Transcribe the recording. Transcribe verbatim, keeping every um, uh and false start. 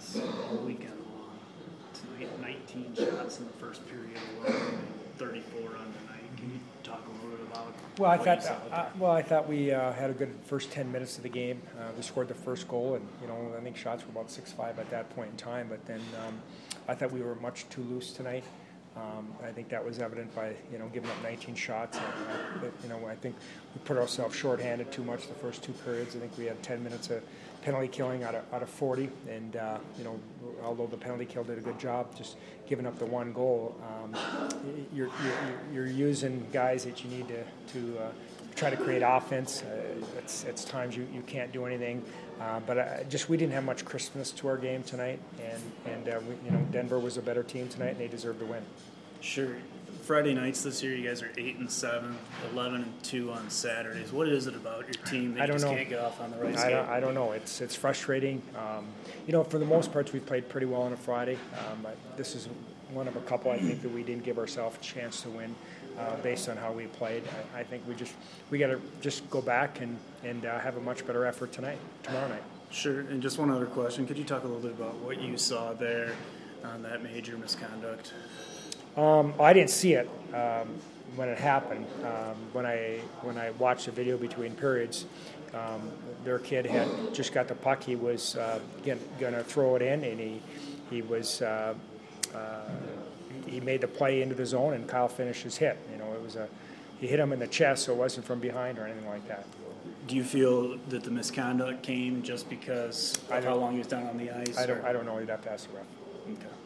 shots all weekend long. Tonight, nineteen shots in the first period alone, thirty-four on the night. Can you talk a little bit about well, I what thought, you saw uh, there? well, I thought we uh, had a good first ten minutes of the game. Uh, we scored the first goal, and you know, I think shots were about six five at that point in time. But then um, I thought we were much too loose tonight. Um, I think that was evident by you know giving up nineteen shots. And, uh, but, you know, I think we put ourselves shorthanded too much the first two periods. I think we had ten minutes of penalty killing out of out of forty, and uh, you know, although the penalty kill did a good job, just giving up the one goal, um, you're, you're you're using guys that you need to to uh, try to create offense. Uh, it's it's times you, you can't do anything, uh, but I, just we didn't have much crispness to our game tonight, and and uh, we, you know Denver was a better team tonight, and they deserved the win. Sure. Friday nights this year, you guys are eight and seven, eleven and two on Saturdays. What is it about your team that I you don't just know. can't get off on the right I skate? don't, I don't know. It's it's frustrating. Um, you know, for the most part, we played pretty well on a Friday. Um, but this is one of a couple I think that we didn't give ourselves a chance to win uh, based on how we played. I, I think we just we got to just go back and and uh, have a much better effort tonight, tomorrow night. Sure. And just one other question: could you talk a little bit about what you saw there on that major misconduct? Um, I didn't see it um, when it happened. Um, when I when I watched the video between periods, um, their kid had just got the puck. He was uh, going to throw it in, and he he was uh, uh, he made the play into the zone, and Kyle finished his hit. You know, it was a he hit him in the chest, so it wasn't from behind or anything like that. Do you feel that the misconduct came just because of how long he was down on the ice? I don't or? I don't know. You'd have to ask the ref. Okay.